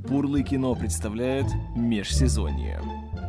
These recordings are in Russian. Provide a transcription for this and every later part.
Бурлы кино представляет межсезонье.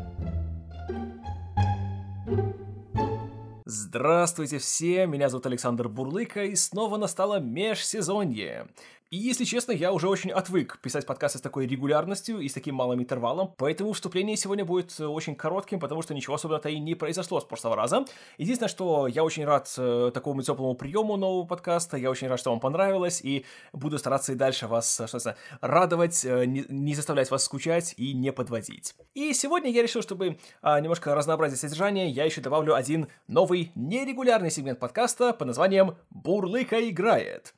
Здравствуйте все, меня зовут Александр Бурлыка, и снова настало межсезонье. И, если честно, я уже очень отвык писать подкасты с такой регулярностью и с таким малым интервалом, поэтому вступление сегодня будет очень коротким, потому что ничего особенно-то и не произошло с прошлого раза. Единственное, что я очень рад такому теплому приему нового подкаста, я очень рад, что вам понравилось, и буду стараться и дальше вас, радовать, не заставлять вас скучать и не подводить. И сегодня я решил, чтобы немножко разнообразить содержание, я еще добавлю один новый нерегулярный сегмент подкаста под названием «Бурлыка играет».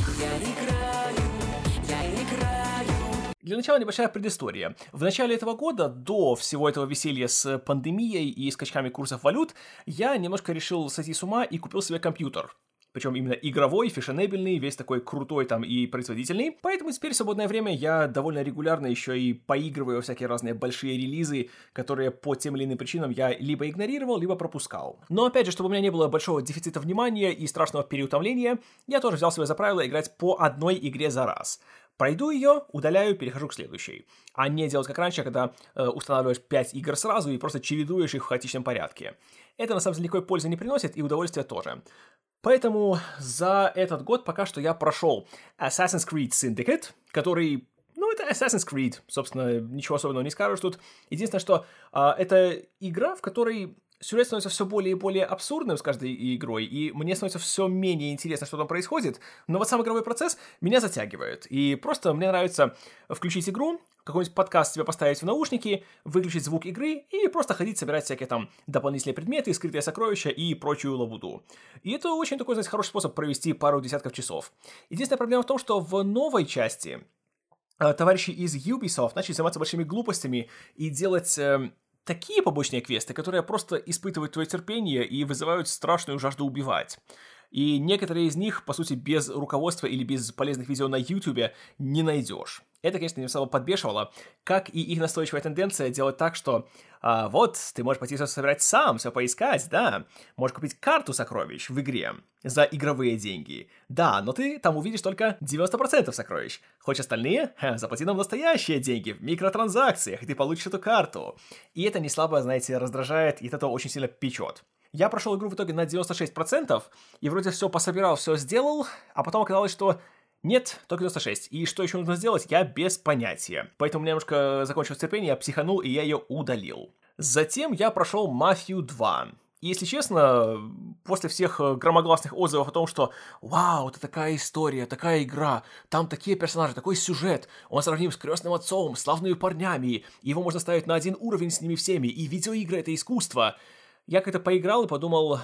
Для начала небольшая предыстория. В начале этого года, до всего этого веселья с пандемией и скачками курсов валют, я немножко решил сойти с ума и купил себе компьютер. Причем именно игровой, фешенебельный, весь такой крутой там и производительный. Поэтому теперь в свободное время я довольно регулярно еще и поигрываю во всякие разные большие релизы, которые по тем или иным причинам я либо игнорировал, либо пропускал. Но опять же, чтобы у меня не было большого дефицита внимания и страшного переутомления, я тоже взял себе за правило играть по одной игре за раз. Пройду ее, удаляю, перехожу к следующей. А не делать как раньше, когда устанавливаешь 5 игр сразу и просто чередуешь их в хаотичном порядке. Это на самом деле никакой пользы не приносит и удовольствия тоже. Поэтому за этот год пока что я прошел Assassin's Creed Syndicate, который... это Assassin's Creed, собственно, ничего особенного не скажешь тут. Единственное, что это игра, в которой сюжет становится все более и более абсурдным с каждой игрой, и мне становится все менее интересно, что там происходит, но вот сам игровой процесс меня затягивает, и просто мне нравится включить игру, какой-нибудь подкаст себе поставить в наушники, выключить звук игры и просто ходить собирать всякие там дополнительные предметы, скрытые сокровища и прочую лабуду. И это очень такой, знаете, хороший способ провести пару десятков часов. Единственная проблема в том, что в новой части товарищи из Ubisoft начали заниматься большими глупостями и делать... такие побочные квесты, которые просто испытывают твое терпение и вызывают страшную жажду убивать. И некоторые из них, по сути, без руководства или без полезных видео на YouTube не найдешь. Это, конечно, меня самого подбешивало, как и их настойчивая тенденция делать так, что вот, ты можешь пойти все собирать сам, все поискать, да, можешь купить карту сокровищ в игре за игровые деньги, да, но ты там увидишь только 90% сокровищ. Хочешь остальные? Заплати нам настоящие деньги в микротранзакциях, и ты получишь эту карту. И это не слабо, знаете, раздражает, и это очень сильно печет. Я прошел игру в итоге на 96%, и вроде все пособирал, все сделал, а потом оказалось, что нет, только 96. И что еще нужно сделать, я без понятия. Поэтому у меня немножко закончилось терпение, я психанул, и я ее удалил. Затем я прошел Мафию 2. И, если честно, после всех громогласных отзывов о том, что «Вау, это такая история, такая игра, там такие персонажи, такой сюжет, он сравним с «Крестным отцом», «Славными парнями», его можно ставить на один уровень с ними всеми, и видеоигры — это искусство», я как-то поиграл и подумал,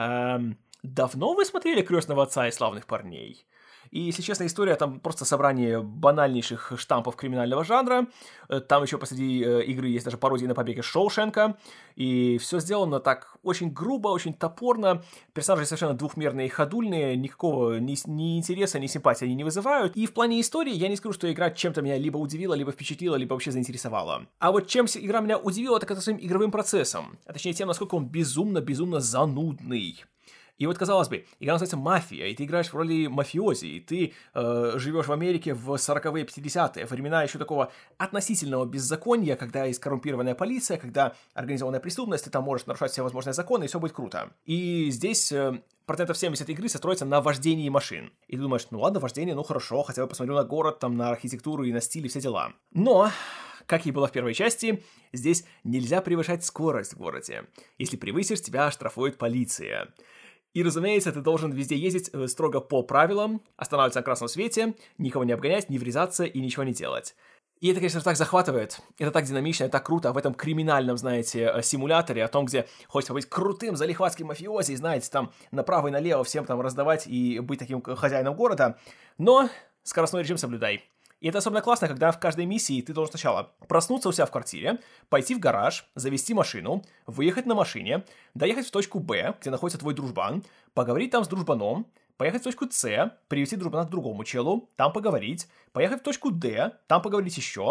давно вы смотрели «Крестного отца» и «Славных парней»? И, если честно, история там просто собрание банальнейших штампов криминального жанра. Там еще посреди игры есть даже пародия на побег из Шоушенка. И все сделано так очень грубо, очень топорно. Персонажи совершенно двухмерные и ходульные. Никакого ни интереса, ни симпатии они не вызывают. И в плане истории я не скажу, что игра чем-то меня либо удивила, либо впечатлила, либо вообще заинтересовала. А вот чем игра меня удивила, так это своим игровым процессом. А точнее тем, насколько он безумно занудный. И вот, казалось бы, игра называется «Мафия», и ты играешь в роли мафиози, и ты живешь в Америке в 40-е, 50-е, времена еще такого относительного беззакония, когда есть коррумпированная полиция, когда организованная преступность, ты там можешь нарушать все возможные законы, и все будет круто. И здесь процентов 70 игры строится на вождении машин. И ты думаешь, ну ладно, вождение, ну хорошо, хотя бы посмотрю на город, там, на архитектуру и на стиль, и все дела. Но... как и было в первой части, здесь нельзя превышать скорость в городе. Если превысишь, тебя оштрафует полиция. И, разумеется, ты должен везде ездить строго по правилам, останавливаться на красном свете, никого не обгонять, не врезаться и ничего не делать. И это, конечно, так захватывает, это так динамично, это так круто в этом криминальном, знаете, симуляторе, о том, где хочется быть крутым залихватским мафиози, знаете, там направо и налево всем там раздавать и быть таким хозяином города, но скоростной режим соблюдай. И это особенно классно, когда в каждой миссии ты должен сначала проснуться у себя в квартире, пойти в гараж, завести машину, выехать на машине, доехать в точку Б, где находится твой дружбан, поговорить там с дружбаном, поехать в точку С, привести дружбана к другому челу, там поговорить, поехать в точку Д, там поговорить еще,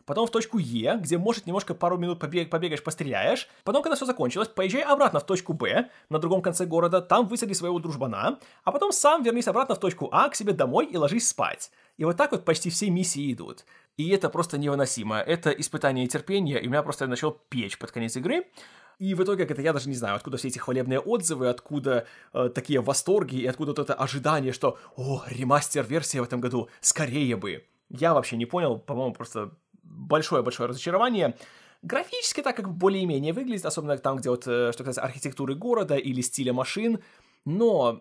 потом в точку Е, где, может, немножко пару минут побегаешь, постреляешь, потом, когда все закончилось, поезжай обратно в точку Б, на другом конце города, там высади своего дружбана, а потом сам вернись обратно в точку А, к себе домой и ложись спать. И вот так вот почти все миссии идут. И это просто невыносимо. Это испытание терпения, и у меня просто начал печь под конец игры. И в итоге, как это, я даже не знаю, откуда все эти хвалебные отзывы, откуда такие восторги, и откуда вот это ожидание, что ремастер-версия в этом году, скорее бы. Я вообще не понял, по-моему, просто большое-большое разочарование. Графически так как более-менее выглядит, особенно там, где вот, что касается архитектуры города или стиля машин, но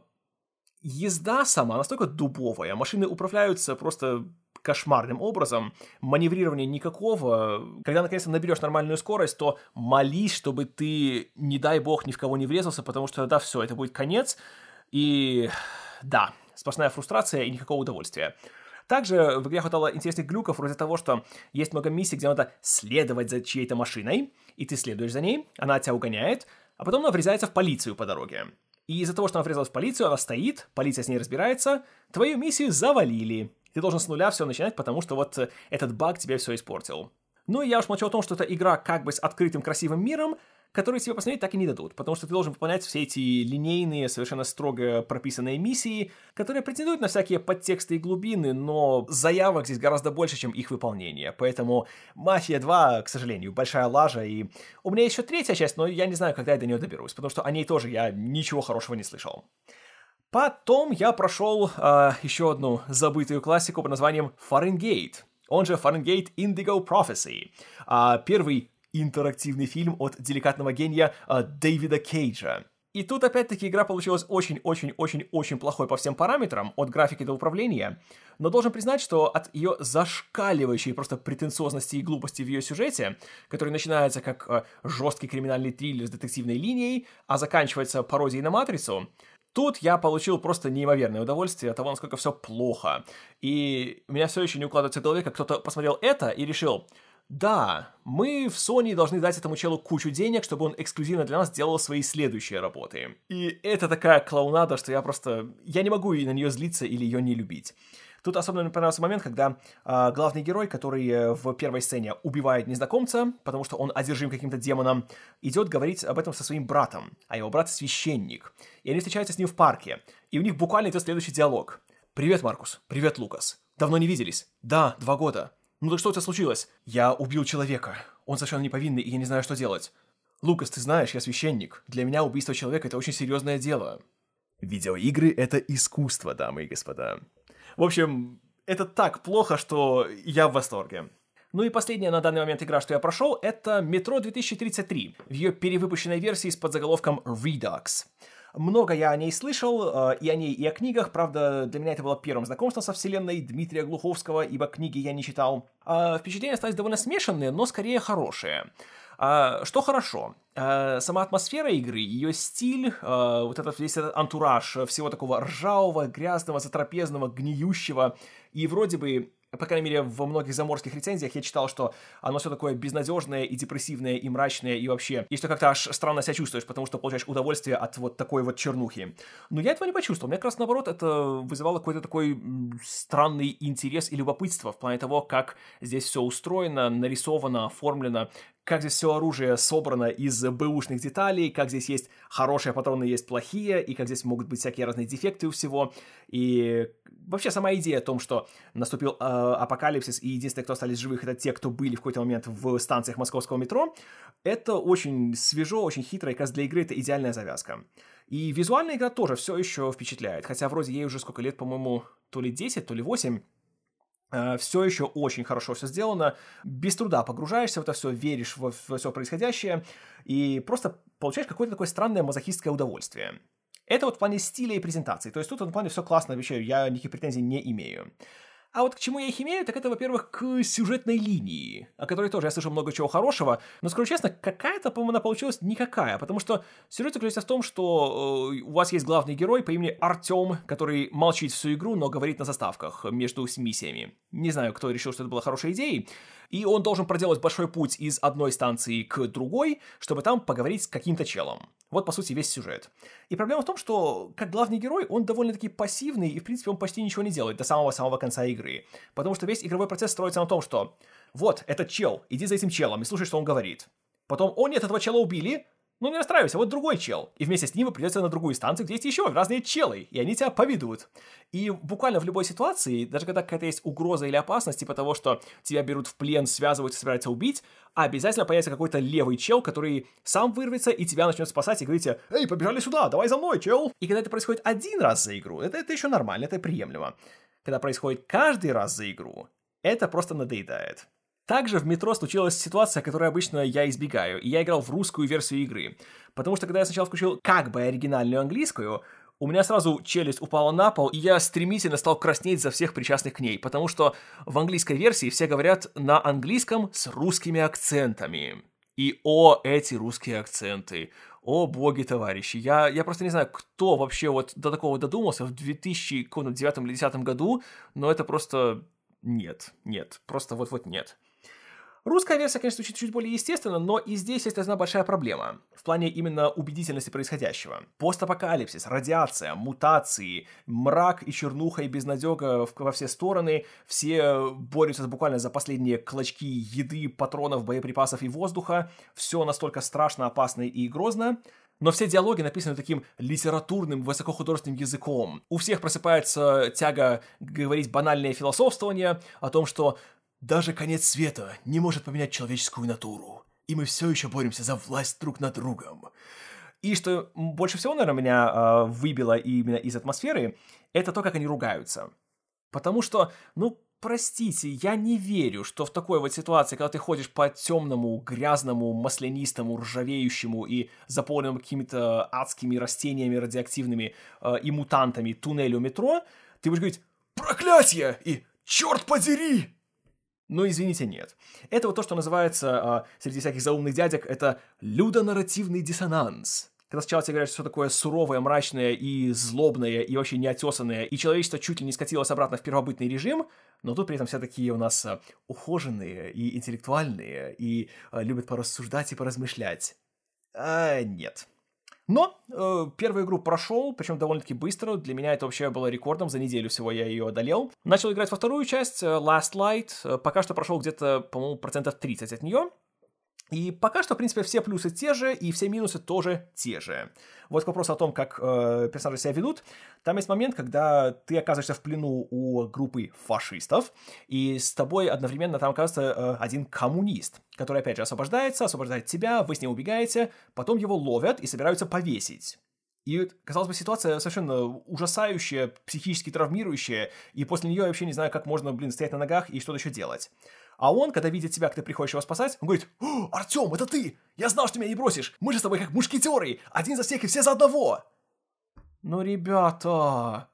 езда сама настолько дубовая, машины управляются просто кошмарным образом, маневрирования никакого. Когда наконец-то наберешь нормальную скорость, то молись, чтобы ты, не дай бог, ни в кого не врезался, потому что тогда все, это будет конец. И да, сплошная фрустрация и никакого удовольствия. Также в игре хватало интересных глюков вроде того, что есть много миссий, где надо следовать за чьей-то машиной, и ты следуешь за ней, она тебя угоняет, а потом она врезается в полицию по дороге. И из-за того, что она врезалась в полицию, она стоит, полиция с ней разбирается, твою миссию завалили. Ты должен с нуля все начинать, потому что вот этот баг тебе все испортил. Ну и я уж молчу о том, что это игра как бы с открытым красивым миром, который тебе посмотреть так и не дадут, потому что ты должен выполнять все эти линейные, совершенно строго прописанные миссии, которые претендуют на всякие подтексты и глубины, но заявок здесь гораздо больше, чем их выполнение. Поэтому «Мафия 2», к сожалению, большая лажа, и у меня еще третья часть, но я не знаю, когда я до нее доберусь, потому что о ней тоже я ничего хорошего не слышал. Потом я прошел еще одну забытую классику под названием «Фаренгейт», он же «Фаренгейт Indigo Prophecy», первый интерактивный фильм от деликатного гения Дэвида Кейджа. И тут опять-таки игра получилась очень-очень-очень-очень плохой по всем параметрам, от графики до управления, но должен признать, что от ее зашкаливающей просто претенциозности и глупости в ее сюжете, который начинается как жесткий криминальный триллер с детективной линией, а заканчивается пародией на «Матрицу», тут я получил просто неимоверное удовольствие от того, насколько все плохо. И у меня все еще не укладывается в голове, как кто-то посмотрел это и решил: да, мы в Sony должны дать этому челу кучу денег, чтобы он эксклюзивно для нас делал свои следующие работы. И это такая клоунада, что я не могу на нее злиться или ее не любить. Тут особенно мне понравился момент, когда главный герой, который в первой сцене убивает незнакомца, потому что он одержим каким-то демоном, идет говорить об этом со своим братом, а его брат священник. И они встречаются с ним в парке, и у них буквально идет следующий диалог. «Привет, Маркус. Привет, Лукас. Давно не виделись?» «Да, 2 года. Ну так что у тебя случилось?» «Я убил человека. Он совершенно неповинный, и я не знаю, что делать». «Лукас, ты знаешь, я священник. Для меня убийство человека — это очень серьезное дело». Видеоигры — это искусство, дамы и господа. В общем, это так плохо, что я в восторге. Ну и последняя на данный момент игра, что я прошел, это Metro 2033 в ее перевыпущенной версии с подзаголовком Redux. Много я о ней слышал, и о ней, и о книгах, правда, для меня это было первым знакомством со вселенной Дмитрия Глуховского, ибо книги я не читал. Впечатления остались довольно смешанные, но скорее хорошие. Что хорошо, сама атмосфера игры, ее стиль, вот весь этот антураж всего такого ржавого, грязного, затрапезного, гниющего, и вроде бы, по крайней мере, во многих заморских рецензиях я читал, что оно все такое безнадежное и депрессивное, и мрачное, и вообще, и что как-то аж странно себя чувствуешь, потому что получаешь удовольствие от вот такой вот чернухи. Но я этого не почувствовал. Мне как раз наоборот это вызывало какой-то такой странный интерес и любопытство в плане того, как здесь все устроено, нарисовано, оформлено, как здесь все оружие собрано из бэушных деталей, как здесь есть хорошие патроны, есть плохие, и как здесь могут быть всякие разные дефекты у всего. И вообще сама идея о том, что наступил апокалипсис, и единственные, кто остались живых, это те, кто были в какой-то момент в станциях московского метро, это очень свежо, очень хитро, и как раз для игры это идеальная завязка. И визуальная игра тоже все еще впечатляет, хотя вроде ей уже сколько лет, по-моему, то ли 10, то ли 8, все еще очень хорошо все сделано, без труда погружаешься в это все, веришь во все происходящее и просто получаешь какое-то такое странное мазохистское удовольствие. Это вот в плане стиля и презентации, то есть тут в этом плане все классно, вообще я никаких претензий не имею. А вот к чему я их имею, так это, во-первых, к сюжетной линии, о которой тоже я слышал много чего хорошего, но, скажу честно, какая-то, по-моему, она получилась никакая, потому что сюжет заключается в том, что у вас есть главный герой по имени Артем, который молчит всю игру, но говорит на заставках между миссиями. Не знаю, кто решил, что это была хорошей идеей, и он должен проделать большой путь из одной станции к другой, чтобы там поговорить с каким-то челом. Вот, по сути, весь сюжет. И проблема в том, что, как главный герой, он довольно-таки пассивный, и, в принципе, он почти ничего не делает до самого-самого конца игры. игры. Потому что весь игровой процесс строится на том, что вот, этот чел, иди за этим челом и слушай, что он говорит. Потом, о нет, этого чела убили, ну не расстраивайся, вот другой чел. И вместе с ним придется на другую станцию, где есть еще разные челы, и они тебя поведут. И буквально в любой ситуации, даже когда какая-то есть угроза или опасность, типа того, что тебя берут в плен, связывают и собираются убить, обязательно появится какой-то левый чел, который сам вырвется и тебя начнет спасать и говорит тебе: «Эй, побежали сюда, давай за мной, чел!» И когда это происходит один раз за игру, это еще нормально, это приемлемо. Когда происходит каждый раз за игру, это просто надоедает. Также в метро случилась ситуация, которую обычно я избегаю, и я играл в русскую версию игры. Потому что когда я сначала включил как бы оригинальную английскую, у меня сразу челюсть упала на пол, и я стремительно стал краснеть за всех причастных к ней, потому что в английской версии все говорят на английском с русскими акцентами. И эти русские акценты. О, боги, товарищи. Я просто не знаю, кто вообще вот до такого додумался в 2009 или 2010 году, но это просто... Нет, просто вот нет. Русская версия, конечно, чуть более естественна, но и здесь есть одна большая проблема. В плане именно убедительности происходящего. Постапокалипсис, радиация, мутации, мрак и чернуха и безнадега во все стороны. Все борются буквально за последние клочки еды, патронов, боеприпасов и воздуха. Все настолько страшно, опасно и грозно. Но все диалоги написаны таким литературным, высокохудожественным языком. У всех просыпается тяга говорить банальное философствование о том, что даже конец света не может поменять человеческую натуру, и мы все еще боремся за власть друг над другом. И что больше всего, наверное, меня выбило именно из атмосферы, это то, как они ругаются. Потому что, простите, я не верю, что в такой вот ситуации, когда ты ходишь по темному, грязному, маслянистому, ржавеющему и заполненному какими-то адскими растениями радиоактивными и мутантами туннелю метро, ты будешь говорить «Проклятье!» и «Черт подери!» Но, извините, нет. Это вот то, что называется среди всяких заумных дядек, это людонарративный диссонанс. Когда сначала тебе говорят, что все такое суровое, мрачное и злобное, и вообще неотесанное, и человечество чуть ли не скатилось обратно в первобытный режим, но тут при этом все такие у нас ухоженные и интеллектуальные, и любят порассуждать и поразмышлять. Нет. Но первую игру прошел, причем довольно-таки быстро. Для меня это вообще было рекордом, за неделю всего я ее одолел. Начал играть во вторую часть, Last Light. Пока что прошел где-то, по-моему, 30% от нее. И пока что, в принципе, все плюсы те же, и все минусы тоже те же. Вот к вопросу о том, как персонажи себя ведут. Там есть момент, когда ты оказываешься в плену у группы фашистов, и с тобой одновременно там оказывается один коммунист, который, опять же, освобождает тебя, вы с ним убегаете, потом его ловят и собираются повесить. И, казалось бы, ситуация совершенно ужасающая, психически травмирующая, и после нее я вообще не знаю, как можно, стоять на ногах и что-то еще делать. А он, когда видит тебя, как ты приходишь его спасать, он говорит: «О, Артем, это ты! Я знал, что меня не бросишь! Мы же с тобой как мушкетеры! Один за всех и все за одного!» Ну, ребята,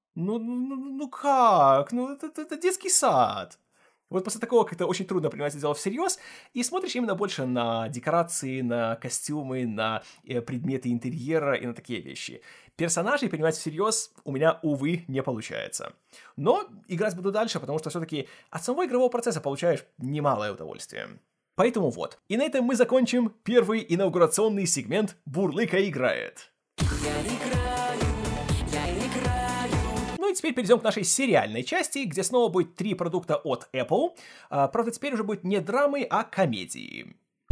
как? Это детский сад. Вот после такого как-то очень трудно принимать это дело всерьез, и смотришь именно больше на декорации, на костюмы, на предметы интерьера и на такие вещи. Персонажей принимать всерьез у меня, увы, не получается. Но играть буду дальше, потому что все-таки от самого игрового процесса получаешь немалое удовольствие. Поэтому вот. И на этом мы закончим первый инаугурационный сегмент «Бурлыка играет». Ну и теперь перейдем к нашей сериальной части, где снова будет 3 продукта от Apple. Правда, теперь уже будет не драмы, а комедии.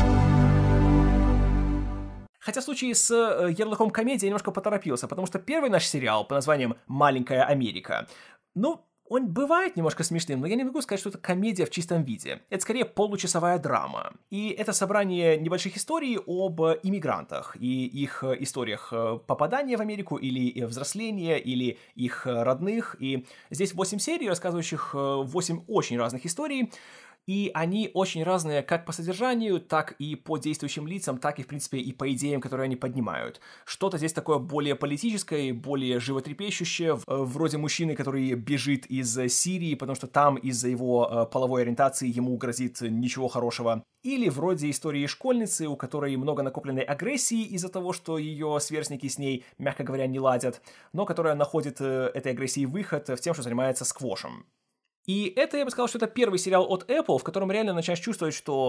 Хотя в случае с ярлыком комедии я немножко поторопился, потому что первый наш сериал под названием «Маленькая Америка», он бывает немножко смешным, но я не могу сказать, что это комедия в чистом виде. Это скорее получасовая драма. И это собрание небольших историй об иммигрантах и их историях попадания в Америку или взросления, или их родных. И здесь 8 серий, рассказывающих 8 очень разных историй. И они очень разные как по содержанию, так и по действующим лицам, так и, в принципе, и по идеям, которые они поднимают. Что-то здесь такое более политическое, более животрепещущее, вроде мужчины, который бежит из Сирии, потому что там из-за его половой ориентации ему грозит ничего хорошего. Или вроде истории школьницы, у которой много накопленной агрессии из-за того, что ее сверстники с ней, мягко говоря, не ладят, но которая находит этой агрессии выход в тем, что занимается сквошем. И это, я бы сказал, что это первый сериал от Apple, в котором реально начинаешь чувствовать, что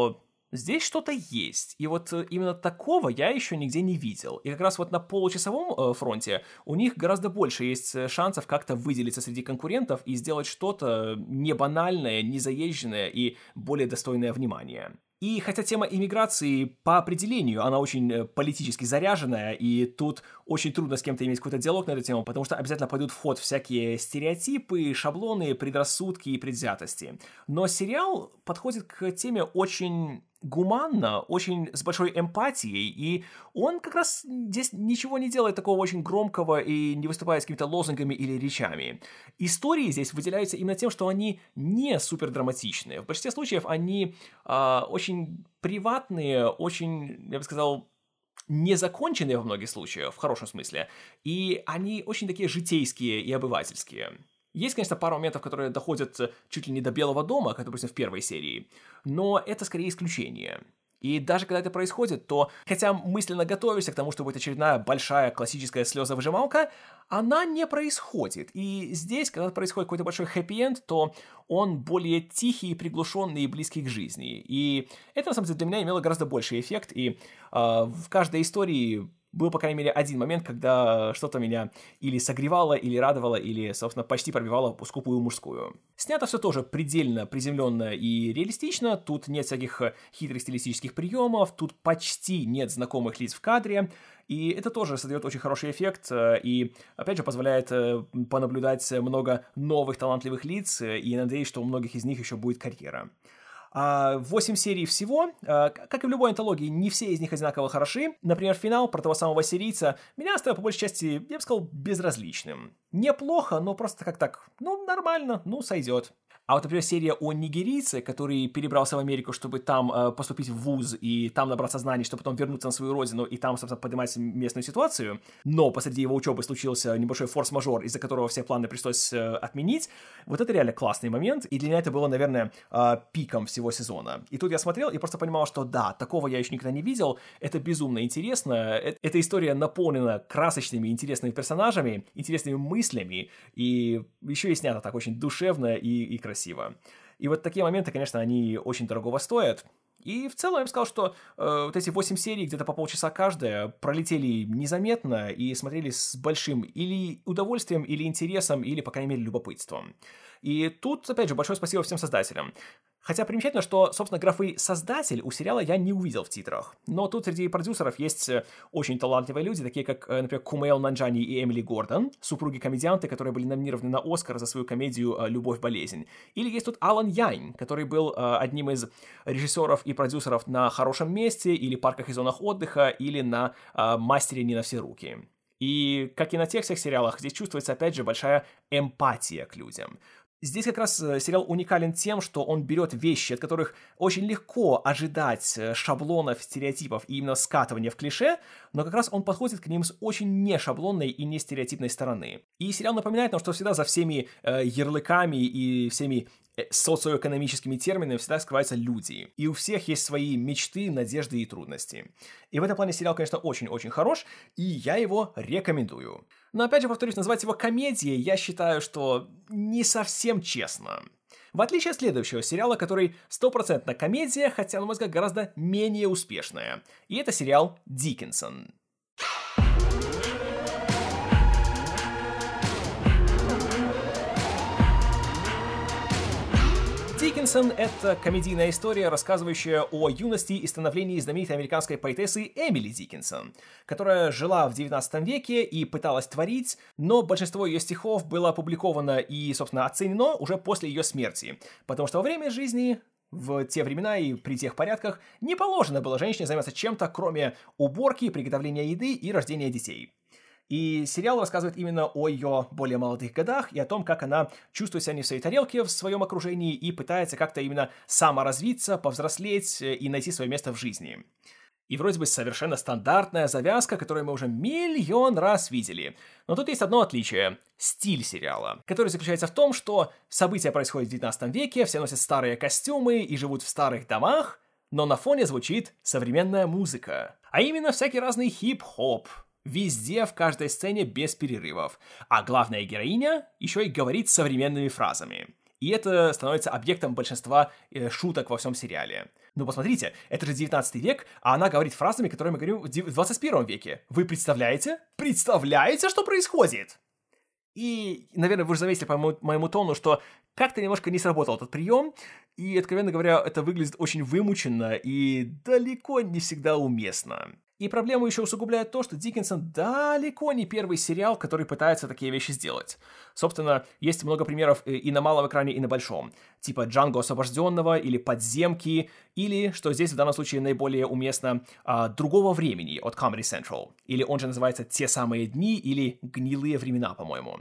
здесь что-то есть. И вот именно такого я еще нигде не видел. И как раз вот на получасовом фронте у них гораздо больше есть шансов как-то выделиться среди конкурентов и сделать что-то не банальное, не заезженное и более достойное внимания. И хотя тема иммиграции по определению, она очень политически заряженная, и тут очень трудно с кем-то иметь какой-то диалог на эту тему, потому что обязательно пойдут в ход всякие стереотипы, шаблоны, предрассудки и предвзятости. Но сериал подходит к теме очень гуманно, очень с большой эмпатией, и он как раз здесь ничего не делает такого очень громкого и не выступает с какими-то лозунгами или речами. Истории здесь выделяются именно тем, что они не супер драматичные. В большинстве случаев они очень приватные, очень, я бы сказал, незаконченные во многих случаях, в хорошем смысле, и они очень такие житейские и обывательские. Есть, конечно, пару моментов, которые доходят чуть ли не до Белого дома, как, допустим, в первой серии, но это скорее исключение. И даже когда это происходит, то, хотя мысленно готовишься к тому, что будет очередная большая классическая слезовыжималка, она не происходит. И здесь, когда происходит какой-то большой хэппи-энд, то он более тихий, приглушенный и близкий к жизни. И это, на самом деле, для меня имело гораздо больший эффект, и в каждой истории был, по крайней мере, один момент, когда что-то меня или согревало, или радовало, или, собственно, почти пробивало скупую мужскую. Снято все тоже предельно приземленно и реалистично, тут нет всяких хитрых стилистических приемов, тут почти нет знакомых лиц в кадре, и это тоже создает очень хороший эффект и, опять же, позволяет понаблюдать много новых талантливых лиц, и надеюсь, что у многих из них еще будет карьера. 8 серий всего, как и в любой антологии, не все из них одинаково хороши. Например, финал про того самого сирийца меня оставил по большей части, я бы сказал, безразличным. Неплохо, но просто как так, нормально, сойдет. А вот, например, серия о нигерийце, который перебрался в Америку, чтобы там поступить в вуз и там набраться знаний, чтобы потом вернуться на свою родину и там, собственно, поднимать местную ситуацию, но посреди его учебы случился небольшой форс-мажор, из-за которого все планы пришлось отменить. Вот это реально классный момент, и для меня это было, наверное, пиком всего сезона. И тут я смотрел и просто понимал, что да, такого я еще никогда не видел, это безумно интересно, эта история наполнена красочными, интересными персонажами, интересными мыслями, и еще и снято так очень душевно и красиво. И вот такие моменты, конечно, они очень дорогого стоят. И в целом я бы сказал, что вот эти 8 серий, где-то по полчаса каждая, пролетели незаметно и смотрелись с большим или удовольствием, или интересом, или, по крайней мере, любопытством. И тут, опять же, большое спасибо всем создателям. Хотя примечательно, что, собственно, графы «создатель» у сериала я не увидел в титрах. Но тут среди продюсеров есть очень талантливые люди, такие как, например, Кумейл Нанджани и Эмили Гордон, супруги-комедианты, которые были номинированы на «Оскар» за свою комедию «Любовь-болезнь». Или есть тут Алан Янь, который был одним из режиссеров и продюсеров на «Хорошем месте», или «Парках и зонах отдыха», или на «Мастере не на все руки». И, как и на тех всех сериалах, здесь чувствуется, опять же, большая эмпатия к людям. Здесь как раз сериал уникален тем, что он берет вещи, от которых очень легко ожидать шаблонов, стереотипов и именно скатывания в клише, но как раз он подходит к ним с очень не шаблонной и не стереотипной стороны. И сериал напоминает нам, что всегда за всеми ярлыками и всеми социоэкономическими терминами всегда скрываются люди. И у всех есть свои мечты, надежды и трудности. И в этом плане сериал, конечно, очень-очень хорош, и я его рекомендую. Но опять же, повторюсь, назвать его комедией я считаю, что не совсем честно. В отличие от следующего сериала, который стопроцентно комедия, хотя, на мой взгляд, гораздо менее успешная. И это сериал «Диккенсон». «Диккенсон» — это комедийная история, рассказывающая о юности и становлении знаменитой американской поэтессы Эмили Диккенсон, которая жила в 19 веке и пыталась творить, но большинство ее стихов было опубликовано и, собственно, оценено уже после ее смерти, потому что во время жизни, в те времена и при тех порядках, не положено было женщине заниматься чем-то, кроме уборки, приготовления еды и рождения детей. И сериал рассказывает именно о ее более молодых годах и о том, как она чувствует себя не в своей тарелке, в своем окружении и пытается как-то именно саморазвиться, повзрослеть и найти свое место в жизни. И вроде бы совершенно стандартная завязка, которую мы уже миллион раз видели. Но тут есть одно отличие – стиль сериала, который заключается в том, что события происходят в 19 веке, все носят старые костюмы и живут в старых домах, но на фоне звучит современная музыка. А именно всякий разный хип-хоп. Везде, в каждой сцене без перерывов. А главная героиня еще и говорит современными фразами. И это становится объектом большинства шуток во всем сериале. Ну, посмотрите, это же 19 век, а она говорит фразами, которые мы говорим в 21 веке. Вы представляете? Представляете, что происходит? И, наверное, вы уже заметили по моему тону, что как-то немножко не сработал этот прием, и, откровенно говоря, это выглядит очень вымученно и далеко не всегда уместно. И проблему еще усугубляет то, что Диккенсон далеко не первый сериал, который пытается такие вещи сделать. Собственно, есть много примеров и на малом экране, и на большом. Типа «Джанго освобожденного» или «Подземки», или, что здесь в данном случае наиболее уместно, «Другого времени» от Comedy Central. Или он же называется «Те самые дни» или «Гнилые времена», по-моему.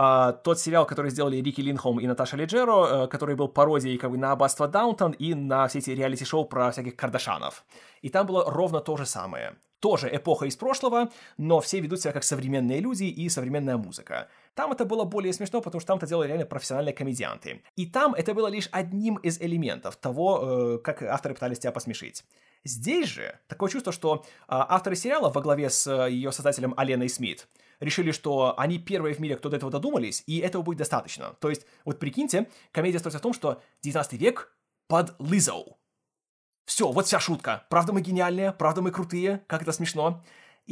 Тот сериал, который сделали Рики Линхолм и Наташа Леджеро, который был пародией как бы на «Аббатство Даунтон» и на все эти реалити-шоу про всяких Кардашанов. И там было ровно то же самое. Тоже эпоха из прошлого, но все ведут себя как современные люди и современная музыка. Там это было более смешно, потому что там это делали реально профессиональные комедианты. И там это было лишь одним из элементов того, как авторы пытались тебя посмешить. Здесь же такое чувство, что авторы сериала во главе с ее создателем Аленой Смит решили, что они первые в мире, кто до этого додумались, и этого будет достаточно. То есть, вот прикиньте, комедия строится в том, что 19 век под Лиззо. Все, вот вся шутка. Правда мы гениальные, правда мы крутые, как это смешно.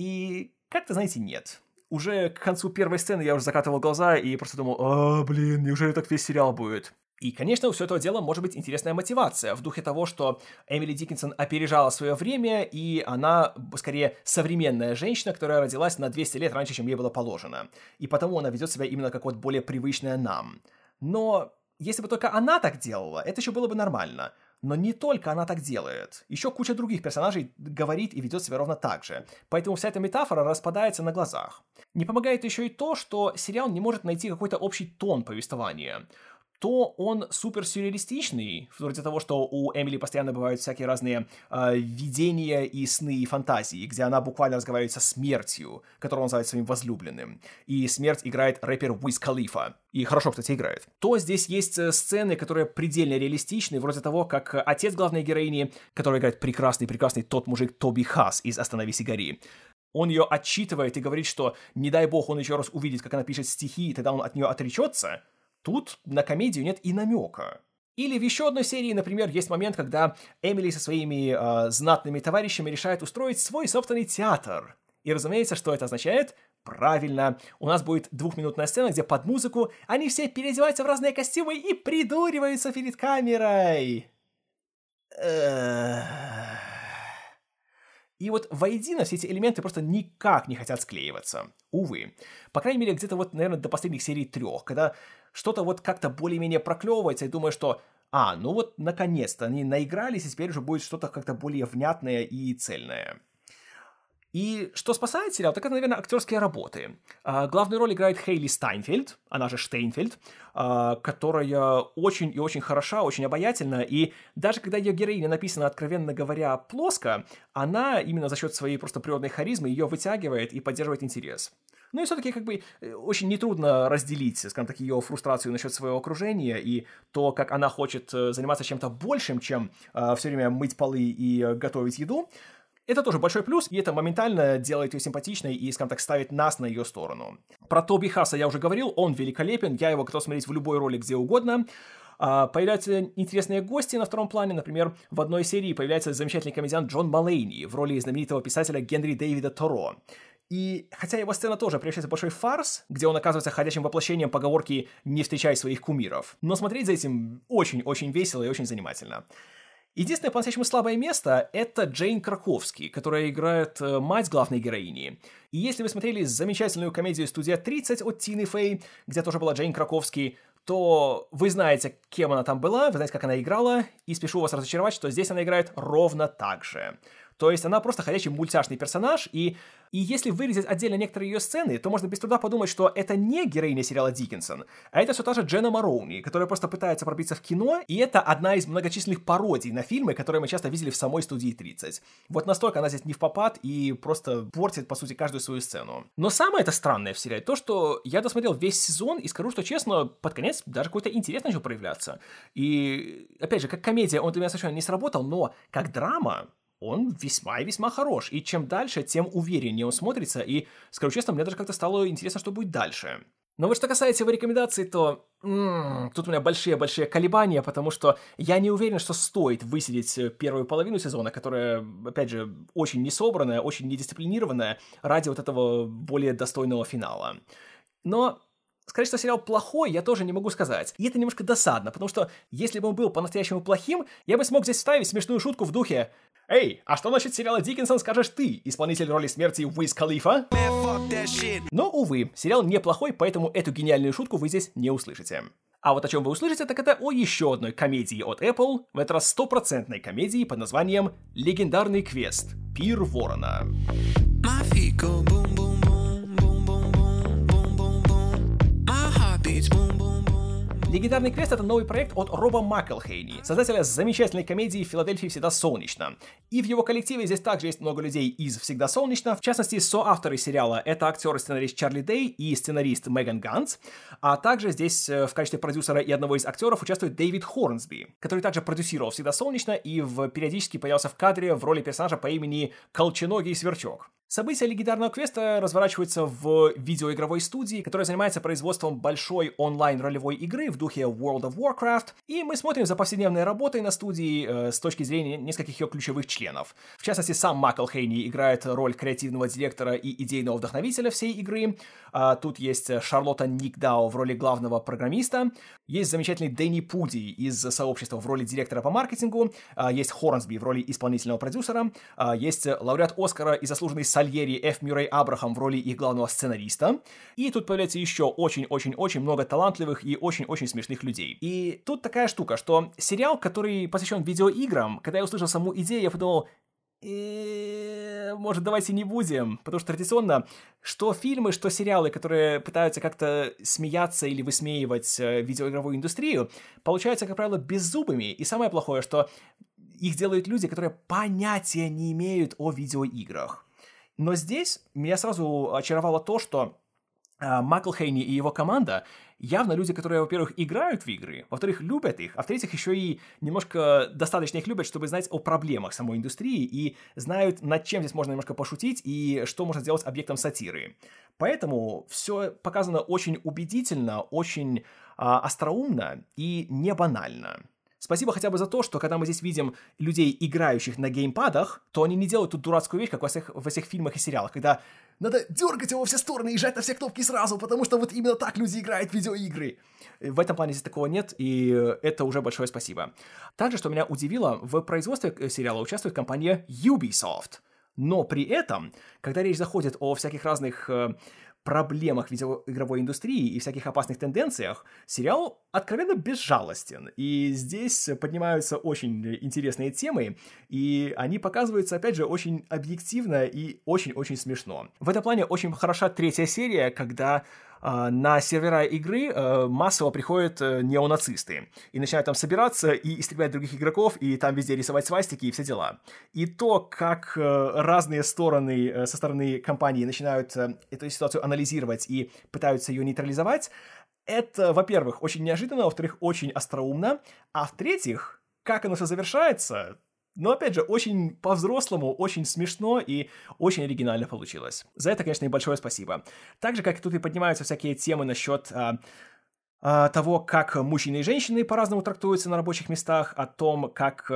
И как-то, знаете, нет. Уже к концу первой сцены я уже закатывал глаза и просто думал, неужели так весь сериал будет? И, конечно, у всего этого дела может быть интересная мотивация в духе того, что Эмили Диккенсон опережала свое время, и она, скорее, современная женщина, которая родилась на 200 лет раньше, чем ей было положено. И потому она ведет себя именно как вот более привычная нам. Но если бы только она так делала, это еще было бы нормально. Но не только она так делает. Еще куча других персонажей говорит и ведет себя ровно так же. Поэтому вся эта метафора распадается на глазах. Не помогает еще и то, что сериал не может найти какой-то общий тон повествования. То он супер сюрреалистичный, вроде того, что у Эмили постоянно бывают всякие разные видения и сны и фантазии, где она буквально разговаривает со смертью, которую он называет своим возлюбленным. И смерть играет рэпер Уиз Халифа. И хорошо, кстати, играет. То здесь есть сцены, которые предельно реалистичны, вроде того, как отец главной героини, который играет прекрасный тот мужик Тоби Хас из «Остановись и гори». Он ее отчитывает и говорит, что не дай бог он еще раз увидит, как она пишет стихи, и тогда он от нее отречется. Тут на комедию нет и намека. Или в еще одной серии, например, есть момент, когда Эмили со своими знатными товарищами решает устроить свой собственный театр. И разумеется, что это означает? Правильно, у нас будет 2-минутная сцена, где под музыку они все переодеваются в разные костюмы и придуриваются перед камерой. И вот воедино все эти элементы просто никак не хотят склеиваться. Увы. По крайней мере, где-то вот, наверное, до последних серий 3, когда что-то вот как-то более-менее проклевывается, и думаю, что ну вот, наконец-то, они наигрались, и теперь уже будет что-то как-то более внятное и цельное. И что спасает сериал, так это, наверное, актерские работы. Главную роль играет Хейли Стайнфельд, она же Штейнфельд, которая очень и очень хороша, очень обаятельна, и даже когда ее героиня написана, откровенно говоря, плоско, она именно за счет своей просто природной харизмы ее вытягивает и поддерживает интерес. Ну и все-таки как бы очень нетрудно разделить, скажем так, ее фрустрацию насчет своего окружения и то, как она хочет заниматься чем-то большим, чем все время мыть полы и готовить еду. Это тоже большой плюс, и это моментально делает ее симпатичной и, скажем так, ставит нас на ее сторону. Про Тоби Хаса я уже говорил, он великолепен, я его готов смотреть в любой роли где угодно. Появляются интересные гости на втором плане, например, в одной серии появляется замечательный комедиант Джон Малейни в роли знаменитого писателя Генри Дэвида Торо. И хотя его сцена тоже превращается в большой фарс, где он оказывается ходячим воплощением поговорки «не встречай своих кумиров», но смотреть за этим очень-очень весело и очень занимательно. Единственное по-настоящему слабое место — это Джейн Краковский, которая играет мать главной героини. И если вы смотрели замечательную комедию «Студия 30» от Тины Фей, где тоже была Джейн Краковский, то вы знаете, кем она там была, вы знаете, как она играла, и спешу вас разочаровать, что здесь она играет ровно так же. То есть она просто ходячий мультяшный персонаж, и если вырезать отдельно некоторые ее сцены, то можно без труда подумать, что это не героиня сериала Диккенсон, а это все та же Дженна Мароуни, которая просто пытается пробиться в кино, и это одна из многочисленных пародий на фильмы, которые мы часто видели в самой студии 30. Вот настолько она здесь не впопад и просто портит, по сути, каждую свою сцену. Но самое это странное в сериале то, что я досмотрел весь сезон, и скажу, что честно, под конец даже какой-то интерес начал проявляться. И, опять же, как комедия он для меня совершенно не сработал, но как драма он весьма и весьма хорош, и чем дальше, тем увереннее он смотрится, и, скажу честно, мне даже как-то стало интересно, что будет дальше. Но вот что касается его рекомендаций, то тут у меня большие-большие колебания, потому что я не уверен, что стоит высидеть первую половину сезона, которая, опять же, очень несобранная, очень недисциплинированная, ради вот этого более достойного финала. Но сказать, что сериал плохой, я тоже не могу сказать. И это немножко досадно, потому что если бы он был по-настоящему плохим, я бы смог здесь вставить смешную шутку в духе: «Эй, а что насчет сериала Диккенсон скажешь ты, исполнитель роли смерти Уиз Халифа?» Но, увы, сериал неплохой, поэтому эту гениальную шутку вы здесь не услышите. А вот о чем вы услышите, так это о еще одной комедии от Apple, в этот раз 100% комедии под названием «Легендарный квест. Пир Ворона». «Легендарный квест» — это новый проект от Роба Макэлхейни, создателя замечательной комедии «В Филадельфии всегда солнечно». И в его коллективе здесь также есть много людей из «Всегда солнечно». В частности, соавторы сериала — это актер и сценарист Чарли Дэй и сценарист Меган Ганс. А также здесь в качестве продюсера и одного из актеров участвует Дэвид Хорнсби, который также продюсировал «Всегда солнечно» и периодически появлялся в кадре в роли персонажа по имени Колченогий Сверчок. События легендарного квеста разворачиваются в видеоигровой студии, которая занимается производством большой онлайн-ролевой игры в духе World of Warcraft, и мы смотрим за повседневной работой на студии с точки зрения нескольких ее ключевых членов. В частности, сам Макэлхейни играет роль креативного директора и идейного вдохновителя всей игры. Тут есть Шарлотта Никдау в роли главного программиста, есть замечательный Дэнни Пуди из сообщества в роли директора по маркетингу, есть Хорнсби в роли исполнительного продюсера, есть лауреат Оскара и заслуженный Сальери Ф. Мюррей Абрахам в роли их главного сценариста. И тут появляется еще очень-очень-очень много талантливых и очень-очень смешных людей. И тут такая штука, что сериал, который посвящен видеоиграм, когда я услышал саму идею, я подумал: может, давайте не будем, потому что традиционно что фильмы, что сериалы, которые пытаются как-то смеяться или высмеивать видеоигровую индустрию, получаются, как правило, беззубыми. И самое плохое, что их делают люди, которые понятия не имеют о видеоиграх. Но здесь меня сразу очаровало то, что Макэлхейни и его команда явно люди, которые, во-первых, играют в игры, во-вторых, любят их, а в-третьих, еще и немножко достаточно их любят, чтобы знать о проблемах самой индустрии и знают, над чем здесь можно немножко пошутить и что можно сделать объектом сатиры. Поэтому все показано очень убедительно, очень остроумно и не банально. Спасибо хотя бы за то, что когда мы здесь видим людей, играющих на геймпадах, то они не делают тут дурацкую вещь, как во всех фильмах и сериалах, когда надо дергать его во все стороны и жать на все кнопки сразу, потому что вот именно так люди играют в видеоигры. В этом плане здесь такого нет, и это уже большое спасибо. Также, что меня удивило, в производстве сериала участвует компания Ubisoft. Но при этом, когда речь заходит о всяких разных проблемах видеоигровой индустрии и всяких опасных тенденциях, сериал откровенно безжалостен. И здесь поднимаются очень интересные темы, и они показываются, опять же, очень объективно и очень-очень смешно. В этом плане очень хороша третья серия, когда на сервера игры массово приходят неонацисты и начинают там собираться и истреблять других игроков, и там везде рисовать свастики и все дела. И то, как разные стороны со стороны компании начинают эту ситуацию анализировать и пытаются ее нейтрализовать, это, во-первых, очень неожиданно, во-вторых, очень остроумно, а в-третьих, как оно все завершается... Но, опять же, очень по-взрослому, очень смешно и очень оригинально получилось. За это, конечно, и большое спасибо. Так же, как и тут и поднимаются всякие темы насчет того, как мужчины и женщины по-разному трактуются на рабочих местах, о том, как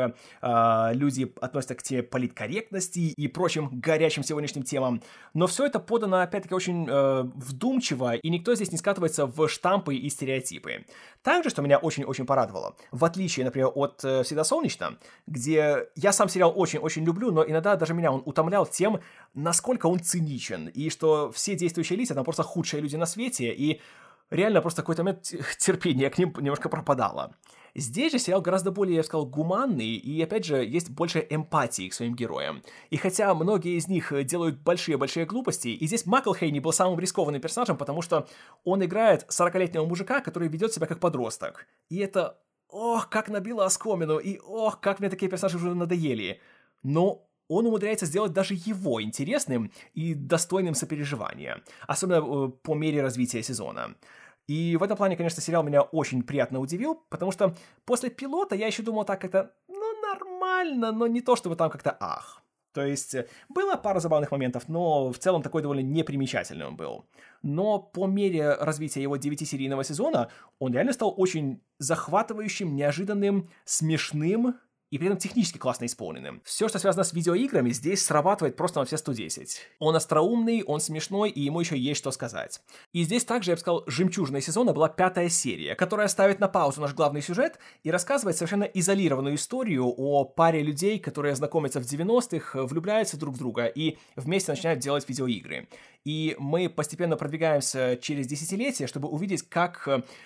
люди относятся к теме политкорректности и прочим горячим сегодняшним темам. Но все это подано, опять-таки, очень вдумчиво, и никто здесь не скатывается в штампы и стереотипы. Также, что меня очень-очень порадовало, в отличие, например, от «Всегда солнечно», где я сам сериал очень-очень люблю, но иногда даже меня он утомлял тем, насколько он циничен, и что все действующие лица там просто худшие люди на свете, и реально просто в какой-то момент терпение к ним немножко пропадало. Здесь же сериал гораздо более, я бы сказал, гуманный, и, опять же, есть больше эмпатии к своим героям. И хотя многие из них делают большие-большие глупости, и здесь Макэлхейни был самым рискованным персонажем, потому что он играет 40-летнего мужика, который ведет себя как подросток. И это, ох, как набило оскомину, и ох, как мне такие персонажи уже надоели. Но он умудряется сделать даже его интересным и достойным сопереживания, особенно по мере развития сезона. И в этом плане, конечно, сериал меня очень приятно удивил, потому что после пилота я еще думал так как-то, нормально, но не то, чтобы там как-то ах. То есть была пара забавных моментов, но в целом такой довольно непримечательный он был. Но по мере развития его 9-серийного сезона он реально стал очень захватывающим, неожиданным, смешным и при этом технически классно исполненным. Все, что связано с видеоиграми, здесь срабатывает просто на все 110. Он остроумный, он смешной, и ему еще есть что сказать. И здесь также, я бы сказал, жемчужиной сезона была 5-я серия, которая ставит на паузу наш главный сюжет и рассказывает совершенно изолированную историю о паре людей, которые знакомятся в 90-х, влюбляются друг в друга и вместе начинают делать видеоигры. И мы постепенно продвигаемся через десятилетия, чтобы увидеть, как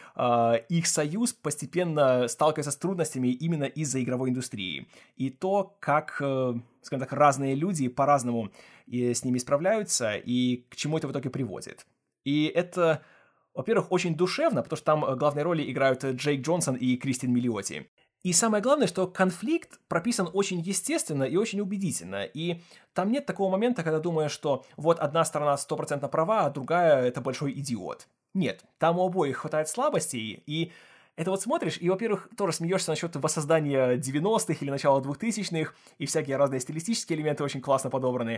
их союз постепенно сталкивается с трудностями именно из-за игровой индустрии. И то, как, скажем так, разные люди по-разному с ними справляются и к чему это в итоге приводит. И это, во-первых, очень душевно, потому что там главные роли играют Джейк Джонсон и Кристин Миллиотти. И самое главное, что конфликт прописан очень естественно и очень убедительно, и там нет такого момента, когда думаешь, что вот одна сторона 100% права, а другая — это большой идиот. Нет, там у обоих хватает слабостей, и это вот смотришь, и, во-первых, тоже смеешься насчет воссоздания 90-х или начала 2000-х, и всякие разные стилистические элементы очень классно подобраны,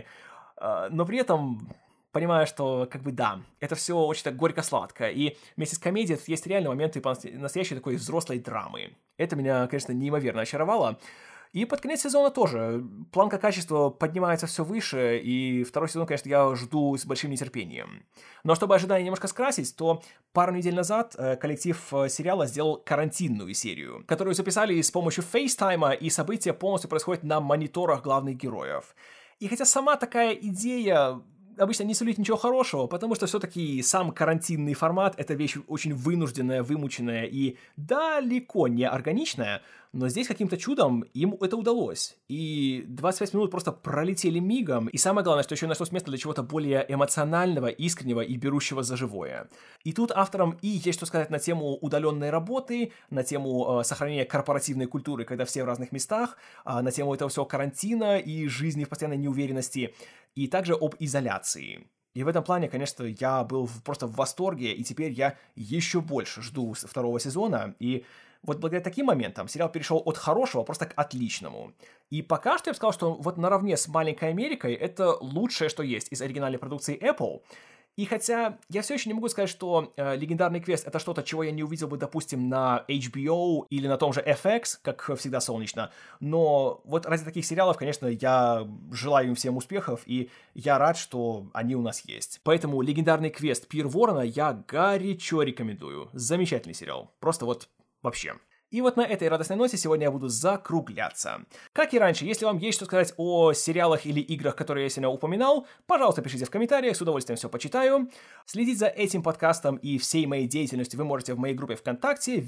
но при этом понимаю, что, как бы, да, это все очень так горько-сладко, и вместе с комедией есть реально моменты настоящей такой взрослой драмы. Это меня, конечно, неимоверно очаровало. И под конец сезона тоже планка качества поднимается все выше, и второй сезон, конечно, я жду с большим нетерпением. Но чтобы ожидания немножко скрасить, то пару недель назад коллектив сериала сделал карантинную серию, которую записали с помощью фейстайма, и события полностью происходят на мониторах главных героев. И хотя сама такая идея обычно не сулит ничего хорошего, потому что все-таки сам карантинный формат — это вещь очень вынужденная, вымученная и далеко не органичная, но здесь каким-то чудом им это удалось. И 25 минут просто пролетели мигом, и самое главное, что еще нашлось место для чего-то более эмоционального, искреннего и берущего за живое. И тут авторам и есть что сказать на тему удаленной работы, на тему сохранения корпоративной культуры, когда все в разных местах, на тему этого всего карантина и жизни в постоянной неуверенности, и также об изоляции. И в этом плане, конечно, я был просто в восторге, и теперь я еще больше жду второго сезона, и вот благодаря таким моментам сериал перешел от хорошего просто к отличному. И пока что я бы сказал, что вот наравне с «Маленькой Америкой» это лучшее, что есть из оригинальной продукции Apple. И хотя я все еще не могу сказать, что «Легендарный квест» — это что-то, чего я не увидел бы, допустим, на HBO или на том же FX, как всегда солнечно, но вот ради таких сериалов, конечно, я желаю им всем успехов, и я рад, что они у нас есть. Поэтому «Легендарный квест» Пир Ворона я горячо рекомендую. Замечательный сериал. Просто вот вообще. И вот на этой радостной ноте сегодня я буду закругляться. Как и раньше, если вам есть что сказать о сериалах или играх, которые я сегодня упоминал, пожалуйста, пишите в комментариях, с удовольствием все почитаю. Следить за этим подкастом и всей моей деятельностью вы можете в моей группе ВКонтакте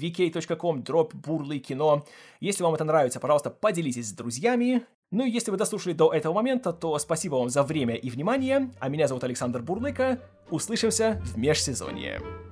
vk.com/burlykino. Если вам это нравится, пожалуйста, поделитесь с друзьями. Ну и если вы дослушали до этого момента, то спасибо вам за время и внимание, а меня зовут Александр Бурлыка. Услышимся в межсезонье.